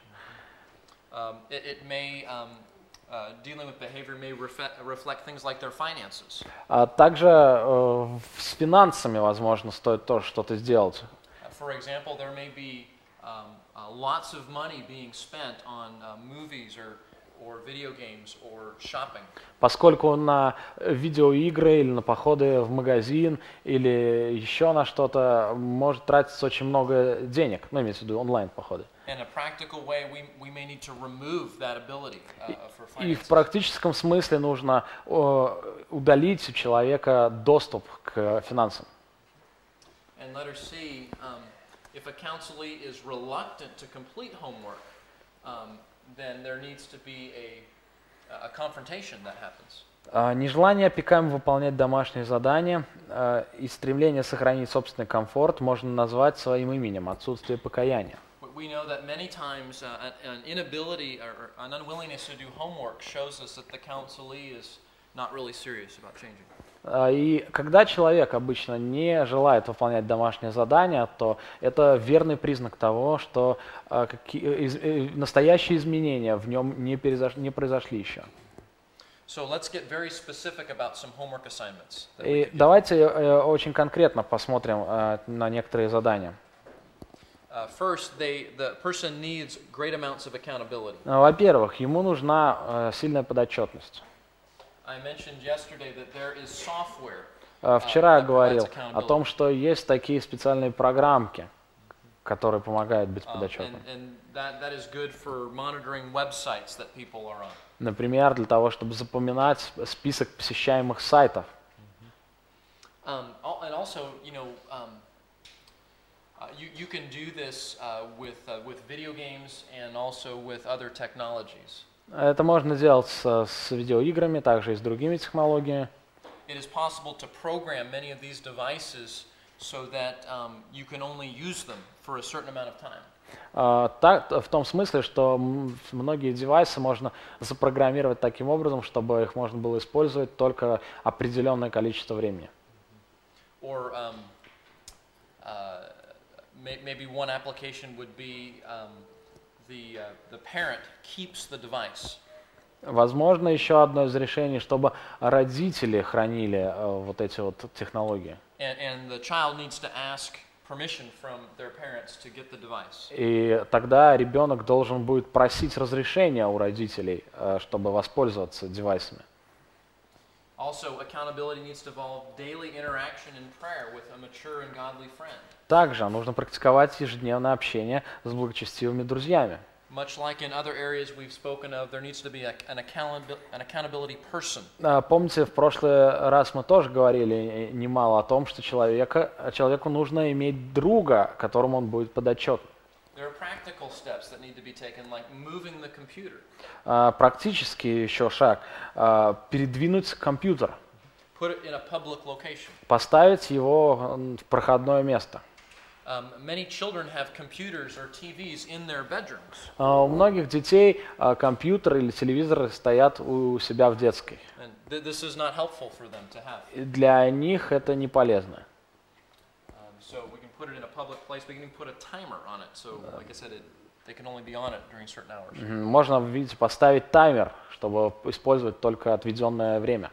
Um, it, it may um, uh, dealing with behavior may reflect, reflect things like their finances. А также э, с финансами, возможно, стоит тоже что-то сделать. Uh, for example, there may be um, uh, lots of money being spent on uh, movies or or video games or shopping. Поскольку на видеоигры или на походы в магазин или еще на что-то может тратиться очень много денег, ну, имеется в виду онлайн-походы. In a practical way, we, we may need to remove that ability uh, for И в finances. практическом смысле нужно э, удалить у человека доступ к финансам. And letter C, um, if a counselee is reluctant to complete homework, um, then there needs to be a, a confrontation that happens. А, Нежелание опекаемого выполнять домашние задания э, и стремление сохранить собственный комфорт можно назвать своим именем – отсутствие покаяния. We know that many times uh, an inability or an unwillingness to do homework shows us that the counselee is not really serious about changing. А, И когда человек обычно не желает выполнять домашнее задание, то это верный признак того, что а, какие- из- э, настоящие изменения в нем не, перезаш- не произошли еще. So let's get very specific about some homework assignments. that we И could do. давайте э, очень конкретно посмотрим э, на некоторые задания. Uh, first, they, the person needs great amounts of accountability. А, Во-первых, ему нужна э, сильная подотчетность. I mentioned yesterday that there is software. А, Вчера я that provides говорил accountability. о том, что есть такие специальные программки, которые помогают быть Um, подотчетным. and and that, that is good for monitoring websites that people are on. Например, для того, чтобы запоминать сп- список посещаемых сайтов. Um, al- and also, you know, um, uh, you, you can do this uh, with, uh, with video games and also with other technologies. Это можно делать с, с видеоиграми, также и с другими технологиями. It is possible to program many of these devices so that um, you can only use them for a certain amount of time. А, так, в том смысле, что м, многие девайсы можно запрограммировать таким образом, чтобы их можно было использовать только определенное количество времени. Or um, uh, may, maybe one application would be um, the, uh, the parent keeps the device. Возможно, еще одно из решений, чтобы родители хранили э, вот эти вот технологии. And, and the child needs to ask permission from their parents to get the device. И тогда ребенок должен будет просить разрешения у родителей, э, чтобы воспользоваться девайсами. Also, accountability needs to involve daily interaction in prayer with a mature and godly friend. Также нужно практиковать ежедневное общение с благочестивыми друзьями. Much like in other areas we've spoken of, there needs to be a, an, accountability, an accountability person. А, Помните, в прошлый раз мы тоже говорили немало о том, что человека, человеку нужно иметь друга, которому он будет подотчетным. There are practical steps that need to be taken, like moving the computer. А, Практически еще шаг а, передвинуть компьютер, Put it in a public location. поставить его м, в проходное место. Um, many children have computers or T Vs in their bedrooms. А, У многих детей а, компьютеры или телевизоры стоят у себя в детской. And th- this is not helpful for them to have. И для них это не полезно. Um, so we can put it in a public place. We can even put a timer on it. So, like I said, it, they can only be on it during certain hours. Мгм. Можно, видите, поставить таймер, чтобы использовать только отведенное время.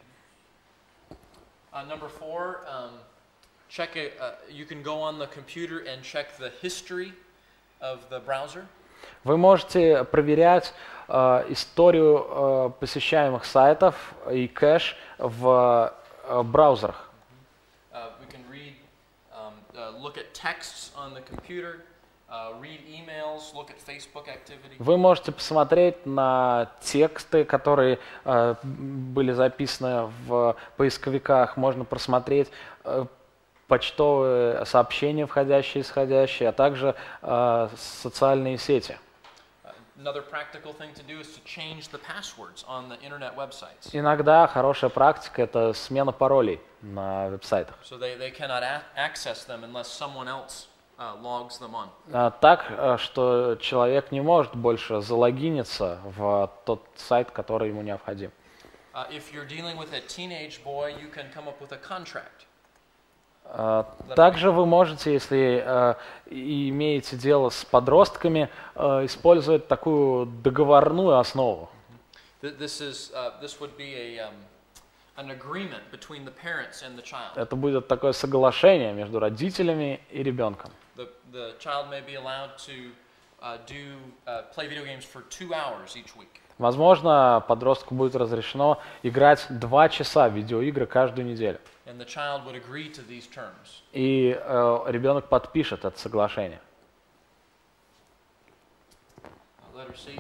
Uh, number four, um, check a, uh, you can go on the computer and check the history of the browser. Вы можете проверять э, историю э, посещаемых сайтов и кэш в э, браузерах. Uh, we can read, um, uh, look at texts on the computer, uh, read emails, look at Facebook activity. Вы можете посмотреть на тексты, которые э, были записаны в поисковиках. Можно просмотреть э, почтовые сообщения, входящие и исходящие, а также э, социальные сети. Uh, another practical thing to do is to change the passwords on the internet websites. Иногда хорошая практика – это смена паролей на веб-сайтах. So they, they cannot a- access them unless someone else uh, logs them on. А, Так, э, что человек не может больше залогиниться в тот сайт, который ему необходим. Uh, if you're dealing with a teenage boy, you can come up with a contract. А, Также вы можете, если э, и имеете дело с подростками, э, использовать такую договорную основу. Th- This is uh, this would be a um, an agreement between the parents and the child. Это будет такое соглашение между родителями и ребенком. The the child may be allowed to uh, do uh, play video games for two hours each week. Возможно, подростку будет разрешено играть два часа в видеоигры каждую неделю. And the child would agree to these terms. И э, ребенок подпишет это соглашение. Uh, letter C.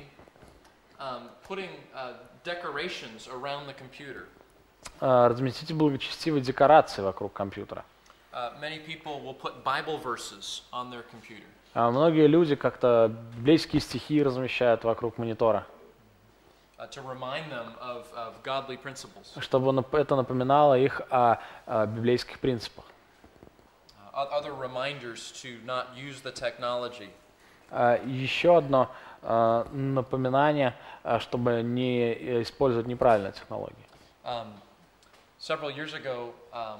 Um, putting uh, decorations around the computer. Э, Разместите благочестивые декорации вокруг компьютера. Uh, many people will put Bible verses on their computer. А Многие люди как-то библейские стихи размещают вокруг монитора, Uh, to remind them of, of godly principles. чтобы нап- это напоминало их о, о библейских принципах. Uh, o- other reminders to not use the technology. А Еще одно э, напоминание, э, чтобы не использовать неправильные технологии. Um, several years ago, um,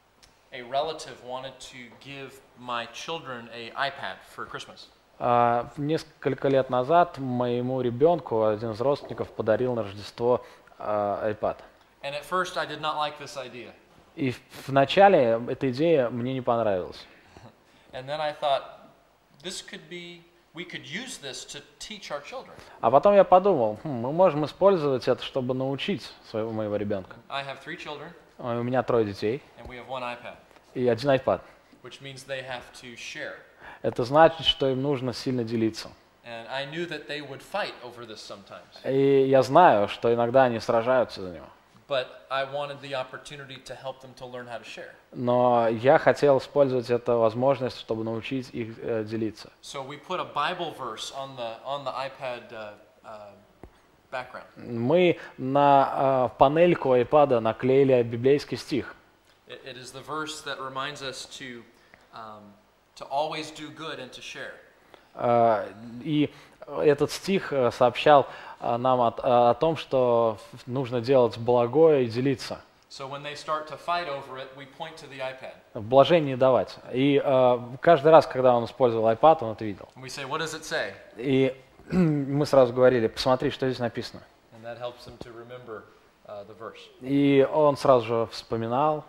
a relative wanted to give my children a iPad for Christmas. А, Несколько лет назад моему ребенку один из родственников подарил на Рождество э, iPad. And at first, I did not like this idea. И в в начале эта идея мне не понравилась. And then I thought, this could be, we could use this to teach our children. А потом я подумал, «Хм, мы можем использовать это, чтобы научить своего моего ребенка. I have three children, А У меня трое детей and we have one iPad, и один iPad. which means they have to share. Это значит, что им нужно сильно делиться. And I knew that they would fight over this sometimes. И я знаю, что иногда они сражаются за него. But I wanted the opportunity to help them to learn how to share. Но я хотел использовать эту возможность, чтобы научить их э, делиться. So we put a Bible verse on the on the iPad uh, uh, background. Мы на э, панельку iPad наклеили библейский стих. It, it is the verse that reminds us to um, to always do good and to share. Э, И этот стих э, сообщал э, нам от- о, о том, что нужно делать благое и делиться. So when they start to fight over it, we point to the iPad. В блажении давать. И э, каждый раз, когда он использовал iPad, он это видел. And we say, what does it say? И Мы сразу говорили, посмотри, что здесь написано. And that helps them to remember uh, the verse. И он сразу же вспоминал.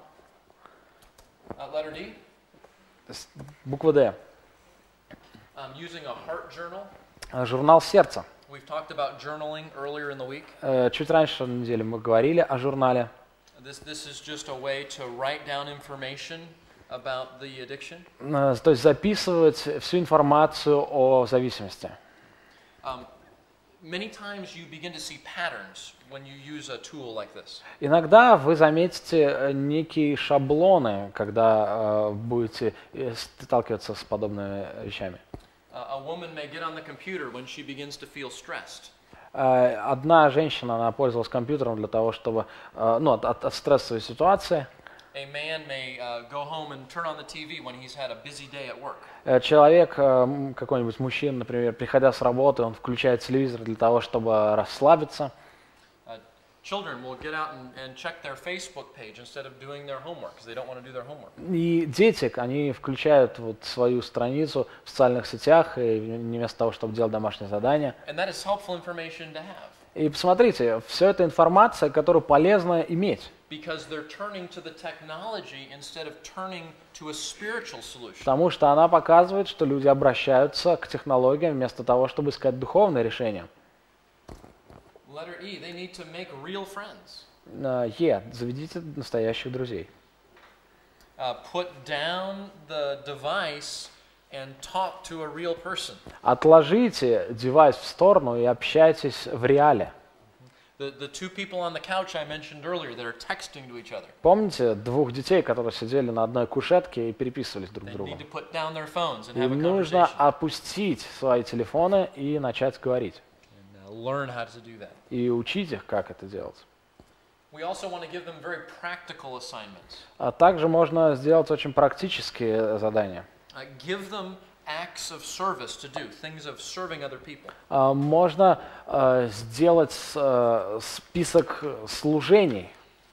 Uh, letter D, С- Буква Д. um, using a heart journal. Э, Журнал сердца. We've talked about journaling earlier in the week. Э, Чуть раньше на неделе мы говорили о журнале. This, this is just a way to write down information about the addiction. Э, То есть записывать всю информацию о зависимости. Um, many times you begin to see patterns when you use a tool like this. Иногда вы заметите э, некие шаблоны, когда э, будете э, сталкиваться с подобными вещами. Uh, a woman may get on the computer when she begins to feel stressed. Э, Одна женщина, она пользовалась компьютером для того, чтобы, э, ну, от, от- от стрессовой ситуации. A man may uh, go home and turn on the T V when he's had a busy day at work. Э, Человек, э, м, какой-нибудь мужчина, например, приходя с работы, он включает телевизор для того, чтобы расслабиться. Uh, children will get out and, and check their Facebook page instead of doing their homework because they don't want to do their homework. И дети, они включают вот свою страницу в социальных сетях, и не вместо того, чтобы делать домашнее задание. And that is helpful information to have И посмотрите, все это информация, которую полезно иметь, because they're turning to the technology instead of turning to a spiritual solution. потому что она показывает, что люди обращаются к технологиям вместо того, чтобы искать духовное решение. Letter E, they need to make real friends. Э, Е. Заведите настоящих друзей. Uh, put down the device and talk to a real person. Отложите девайс в сторону и общайтесь в реале. The, the two people on the couch I mentioned earlier that are texting to each other. Помните двух детей, которые сидели на одной кушетке и переписывались друг They с другом? need to put down their phones and have a Им нужно conversation опустить свои телефоны и начать говорить. and uh, learn how to do that. И учить их, как это делать. We also want to give them very practical assignments. А также можно сделать очень практические задания. Uh, give them acts of service to do, things of serving other people. А, Можно э, сделать э, список служений.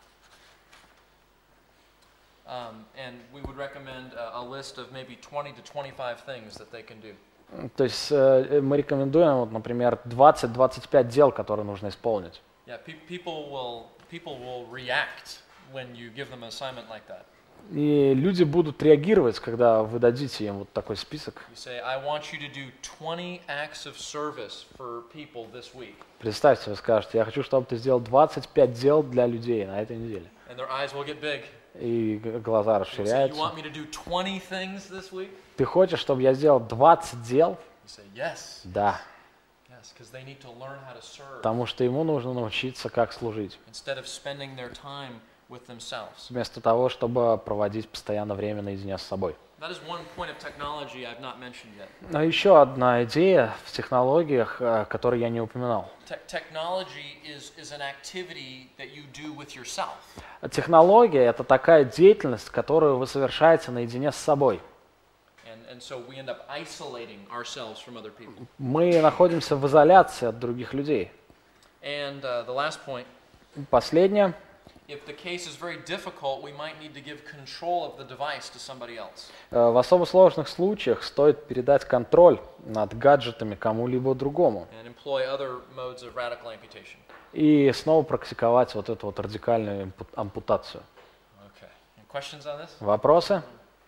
Um, and we would recommend a, a list of maybe twenty to twenty-five things that they can do. То есть э, мы рекомендуем, вот, например, двадцать-двадцать пять дел, которые нужно исполнить. Yeah, pe- people will people will react when you give them an assignment like that. И люди будут реагировать, когда вы дадите им вот такой список. You say, I want you to do twenty acts of service for people this week. Представьте, вы скажете, я хочу, чтобы ты сделал двадцать пять дел для людей на этой неделе. And their eyes will get big. И г- глаза You'll say, you расширяются. want me to do twenty things this week? Ты хочешь, чтобы я сделал двадцать дел? You say, yes. Да. Yes, because they need to learn how to serve Потому что ему нужно научиться, как служить. instead of spending their time with themselves. Вместо того, чтобы проводить постоянно время наедине с собой. That is one point of technology I've not mentioned yet. Но еще одна идея в технологиях, э, которую я не упоминал. Te- technology is, is an activity that you do with yourself. Технология — это такая деятельность, которую вы совершаете наедине с собой. And, and so we end up isolating ourselves from other people. Мы находимся в изоляции от других людей. And uh, the last point, Последнее. if the case is very difficult, we might need to give control of the device to somebody else. Э, В особо сложных случаях стоит передать контроль над гаджетами кому-либо другому. And employ other modes of radical amputation. И снова практиковать вот эту вот радикальную ампу- ампутацию. Okay. Any questions on this? Вопросы?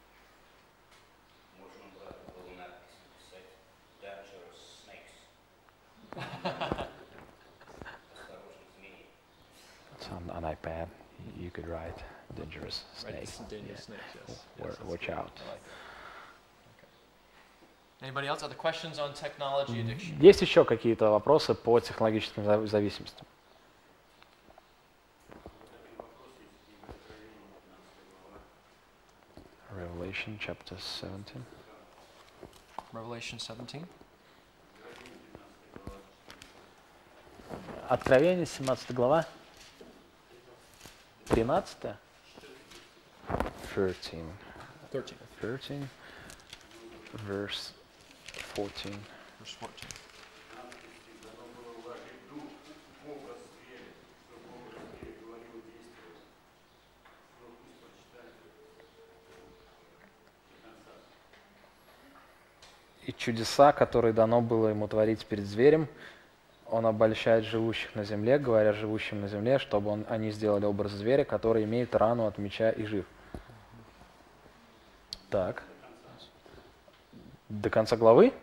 Можно было написать Dangerous Snakes. Осторожно, змеи. It's on, on iPad. You could write dangerous Right, snake. it's dangerous snakes, yes. Wa- Yes, that's watch good. out. I like that. Okay. Anybody else? Other questions on technology addiction? Есть еще какие-то вопросы по технологическим зав- зависимостям? Revelation chapter seventeen. Revelation seventeen. Откровение, семнадцатая глава. тринадцатая? Thirteen. thirteen. Thirteen. Verse fourteen. Verse fourteen. И чудеса, которые дано было ему творить перед зверем, он обольщает живущих на земле, говоря живущим на земле, чтобы он, они сделали образ зверя, который имеет рану от меча и жив. Так. До конца главы?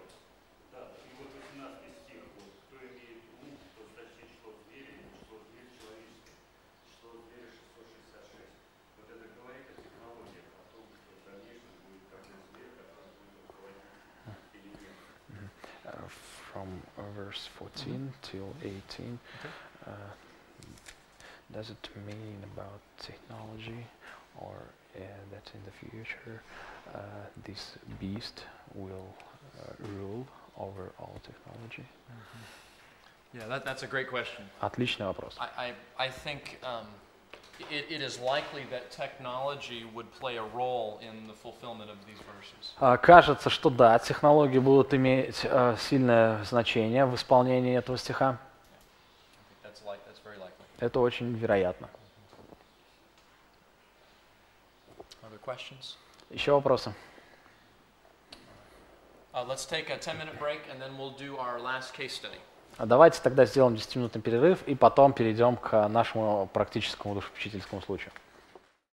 From uh, verse fourteen till eighteen, Okay. uh, does it mean about technology, or uh, that in the future uh, this beast will uh, rule over all technology? Yeah, that, that's a great question. Отличный вопрос. I, I, I think um, it, it is likely that technology would play a role in the fulfillment of these verses. А, Кажется, что да, технологии будут иметь э, сильное значение в исполнении этого стиха. I think that's like that's very likely. Это очень вероятно. Other questions? Еще вопросы? Uh, let's take a ten-minute break, and then we'll do our last case study. А Давайте тогда сделаем десятиминутный перерыв и потом перейдем к нашему практическому душепопечительскому случаю.